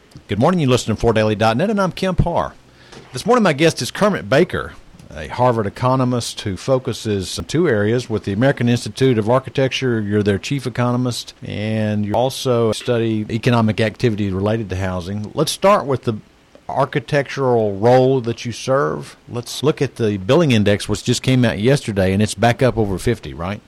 Good morning. You listen to FloorDaily.net, and I'm Kim Parr. This morning, my guest is Kermit Baker, a Harvard economist who focuses on two areas. With the American Institute of Architecture, you're their chief economist, and you also study economic activity related to housing. Let's start with the architectural role that you serve. Let's look at the billing index, which just came out yesterday, and it's back up over 50, right?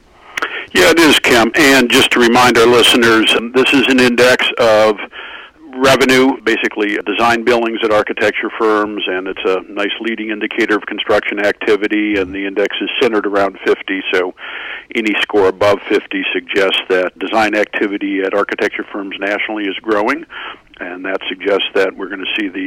Yeah, it is, Kim. And just to remind our listeners, this is an index of revenue, basically design billings at architecture firms, and it's a nice leading indicator of construction activity, and the index is centered around 50, so any score above 50 suggests that design activity at architecture firms nationally is growing, and that suggests that we're going to see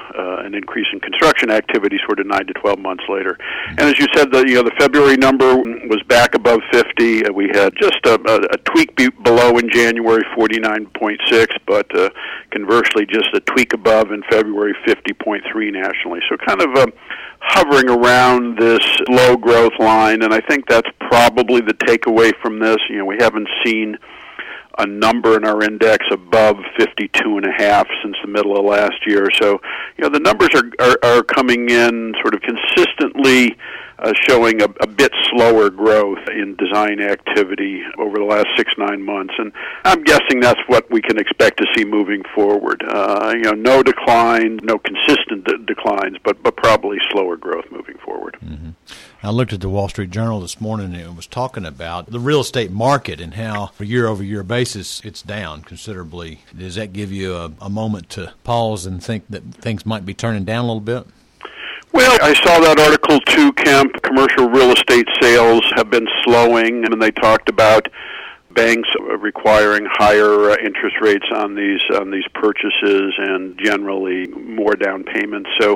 an increase in construction activity sort of 9 to 12 months later. And as you said, the February number was back above 50. We had just a tweak below in January, 49.6, but conversely just a tweak above in February, 50.3 nationally. So kind of hovering around this low growth line, and I think that's probably the takeaway from this. We haven't seen a number in our index above 52.5 since the middle of last year. So, the numbers are coming in sort of consistently showing a bit slower growth in design activity over the last 6-9 months. And I'm guessing that's what we can expect to see moving forward. No decline, no consistent declines, but probably slower growth moving forward. Mm-hmm. I looked at the Wall Street Journal this morning, and it was talking about the real estate market and how, for year-over-year basis, it's down considerably. Does that give you a moment to pause and think that things might be turning down a little bit? Well, I saw that article too, Kemp. Commercial real estate sales have been slowing, and they talked about banks requiring higher interest rates on these purchases and generally more down payments. So,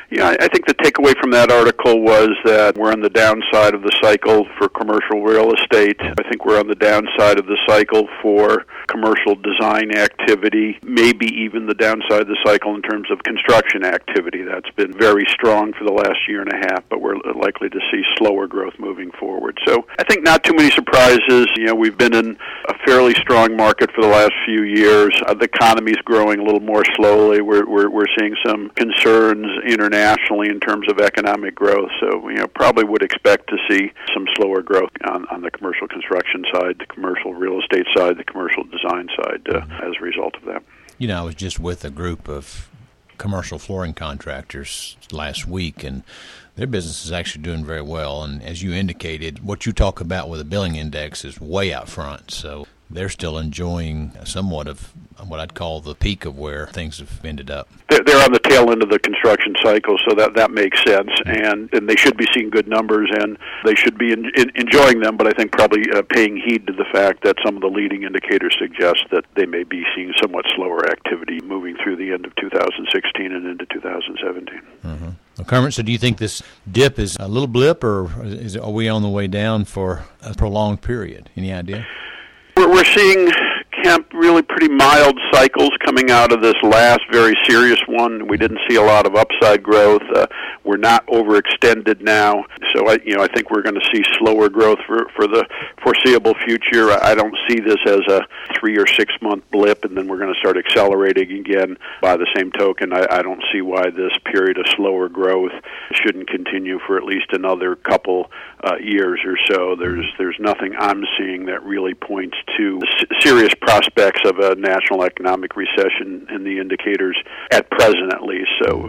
I think the takeaway from that article was that we're on the downside of the cycle for commercial real estate. I think we're on the downside of the cycle for commercial design activity, maybe even the downside of the cycle in terms of construction activity. That's been very strong for the last year and a half, but we're likely to see slower growth moving forward. So I think not too many surprises. We've been in a fairly strong market for the last few years. The economy's growing a little more slowly. We're seeing some concerns internationally in terms of economic growth. So, probably would expect to see some slower growth on the commercial construction side, the commercial real estate side, the commercial design side as a result of that. I was just with a group of commercial flooring contractors last week, and their business is actually doing very well. And as you indicated, what you talk about with a billing index is way out front. So they're still enjoying somewhat of what I'd call the peak of where things have ended up. They're on the tail end of the construction cycle, so that makes sense. And they should be seeing good numbers, and they should be enjoying them, but I think probably paying heed to the fact that some of the leading indicators suggest that they may be seeing somewhat slower activity moving through the end of 2016 and into 2017. Mm-hmm. Well, Kermit, so do you think this dip is a little blip, or are we on the way down for a prolonged period? Any idea? We're seeing, Kemp, really pretty mild cycles coming out of this last very serious one. We didn't see a lot of upside growth. We're not overextended now. So I think we're going to see slower growth for the foreseeable future. I don't see this as a 3 or 6 month blip, and then we're going to start accelerating again. By the same token, I don't see why this period of slower growth shouldn't continue for at least another couple years or so. There's nothing I'm seeing that really points to serious prospects of a national economic recession in the indicators at present, at least. So,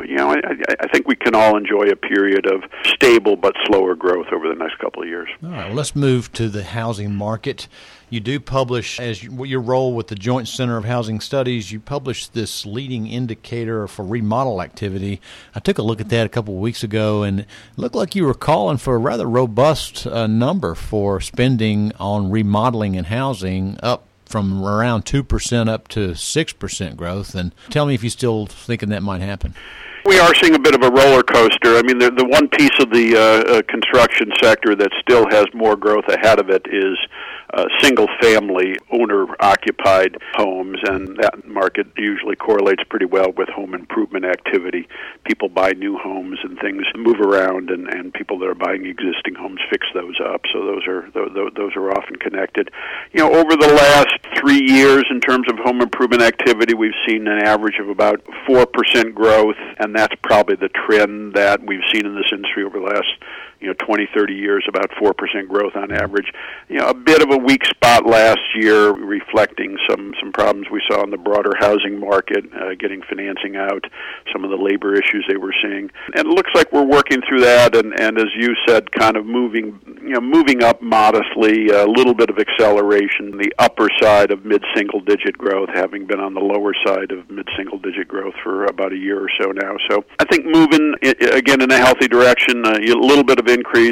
I think we can all enjoy a period of stable but slower growth over the next couple of years. All right, well, let's move to the housing market. You do publish, as your role with the Joint Center of Housing Studies, you publish this leading indicator for remodel activity. I took a look at that a couple of weeks ago, and it looked like you were calling for a rather robust number for spending on remodeling and housing, up from around 2% up to 6% growth. And tell me if you're still thinking that might happen. We are seeing a bit of a roller coaster. I mean, the one piece of the construction sector that still has more growth ahead of it is single-family owner-occupied homes, and that market usually correlates pretty well with home improvement activity. People buy new homes and things move around, and people that are buying existing homes fix those up. So those are often connected. Over the last 3 years, in terms of home improvement activity, we've seen an average of about 4% growth, and that's probably the trend that we've seen in this industry over the last 20, 30 years, about 4% growth on average. A bit of a weak spot last year, reflecting some problems we saw in the broader housing market, getting financing out, some of the labor issues they were seeing. And it looks like we're working through that, and as you said, kind of moving up modestly, a little bit of acceleration, the upper side of mid-single-digit growth, having been on the lower side of mid-single-digit growth for about a year or so now. So I think moving, again, in a healthy direction, a little bit of increase.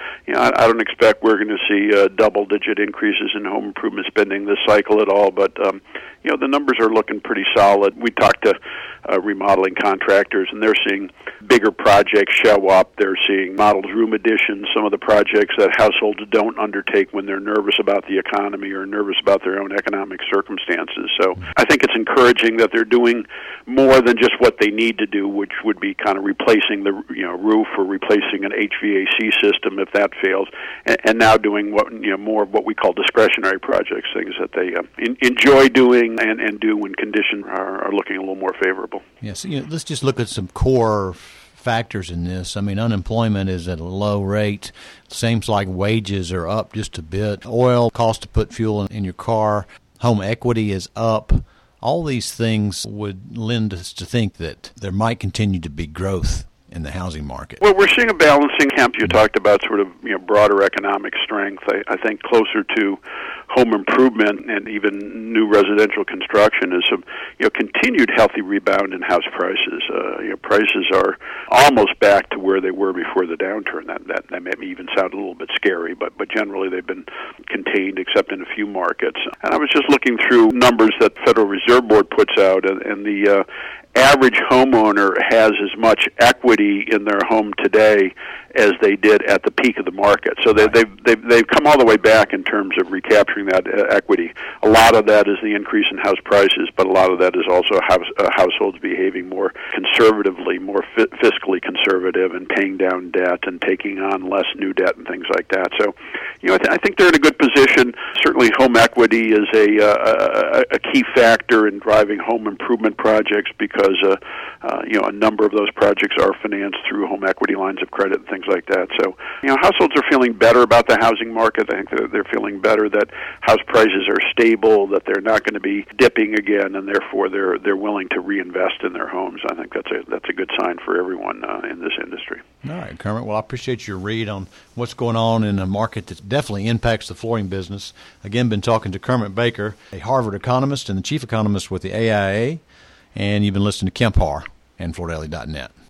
I don't expect we're going to see double-digit increases in home improvement spending this cycle at all, but the numbers are looking pretty solid. We talked to remodeling contractors, and they're seeing bigger projects show up. They're seeing modeled room additions, some of the projects that households don't undertake when they're nervous about the economy or nervous about their own economic circumstances. So I think it's encouraging that they're doing more than just what they need to do, which would be kind of replacing the roof or replacing an HVAC system if that fails, and now doing more of what we call discretionary projects, things that they enjoy doing and do when conditions are looking a little more favorable. Yes, let's just look at some core factors in this. I mean, unemployment is at a low rate. Seems like wages are up just a bit. Oil, cost to put fuel in your car. Home equity is up. All these things would lend us to think that there might continue to be growth in the housing market. Well, we're seeing a balancing camp. You talked about sort of broader economic strength. I think closer to home improvement and even new residential construction is a continued healthy rebound in house prices. Prices are almost back to where they were before the downturn. That may even sound a little bit scary, but generally they've been contained except in a few markets. And I was just looking through numbers that the Federal Reserve Board puts out, and the average homeowner has as much equity in their home today as they did at the peak of the market. So they've come all the way back in terms of recapturing that equity. A lot of that is the increase in house prices, but a lot of that is also households behaving more conservatively, more fiscally conservative, and paying down debt and taking on less new debt and things like that. So, I think they're in a good position. Certainly, home equity is a key factor in driving home improvement projects because a number of those projects are financed through home equity lines of credit and things like that. So, households are feeling better about the housing market. I think they're feeling better that house prices are stable, that they're not going to be dipping again, and therefore they're willing to reinvest in their homes. I think that's a good sign for everyone in this industry. All right, Kermit. Well, I appreciate your read on what's going on in a market that definitely impacts the flooring business. Again, been talking to Kermit Baker, a Harvard economist and the chief economist with the AIA, and you've been listening to Kemp Harr and FloorDaily.net.